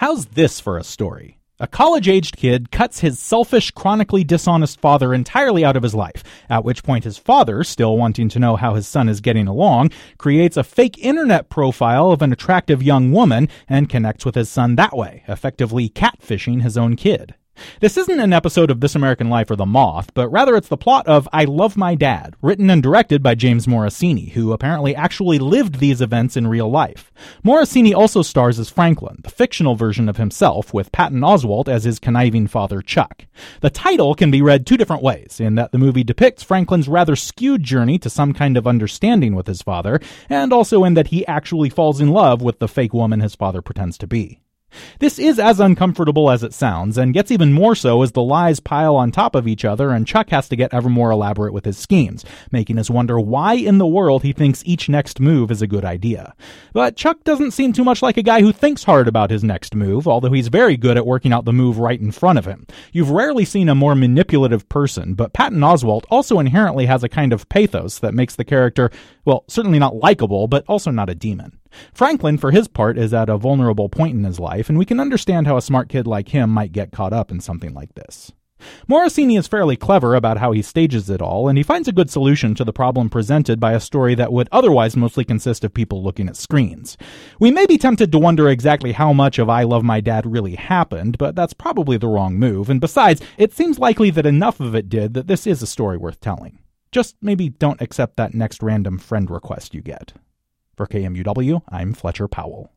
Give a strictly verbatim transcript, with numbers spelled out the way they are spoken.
How's this for a story? A college-aged kid cuts his selfish, chronically dishonest father entirely out of his life, at which point his father, still wanting to know how his son is getting along, creates a fake internet profile of an attractive young woman and connects with his son that way, effectively catfishing his own kid. This isn't an episode of This American Life or The Moth, but rather it's the plot of I Love My Dad, written and directed by James Morosini, who apparently actually lived these events in real life. Morosini also stars as Franklin, the fictional version of himself, with Patton Oswalt as his conniving father Chuck. The title can be read two different ways, in that the movie depicts Franklin's rather skewed journey to some kind of understanding with his father, and also in that he actually falls in love with the fake woman his father pretends to be. This is as uncomfortable as it sounds, and gets even more so as the lies pile on top of each other and Chuck has to get ever more elaborate with his schemes, making us wonder why in the world he thinks each next move is a good idea. But Chuck doesn't seem too much like a guy who thinks hard about his next move, although he's very good at working out the move right in front of him. You've rarely seen a more manipulative person, but Patton Oswalt also inherently has a kind of pathos that makes the character, well, certainly not likable, but also not a demon. Franklin, for his part, is at a vulnerable point in his life, and we can understand how a smart kid like him might get caught up in something like this. Morosini is fairly clever about how he stages it all, and he finds a good solution to the problem presented by a story that would otherwise mostly consist of people looking at screens. We may be tempted to wonder exactly how much of I Love My Dad really happened, but that's probably the wrong move, and besides, it seems likely that enough of it did that this is a story worth telling. Just maybe don't accept that next random friend request you get. For K M U W, I'm Fletcher Powell.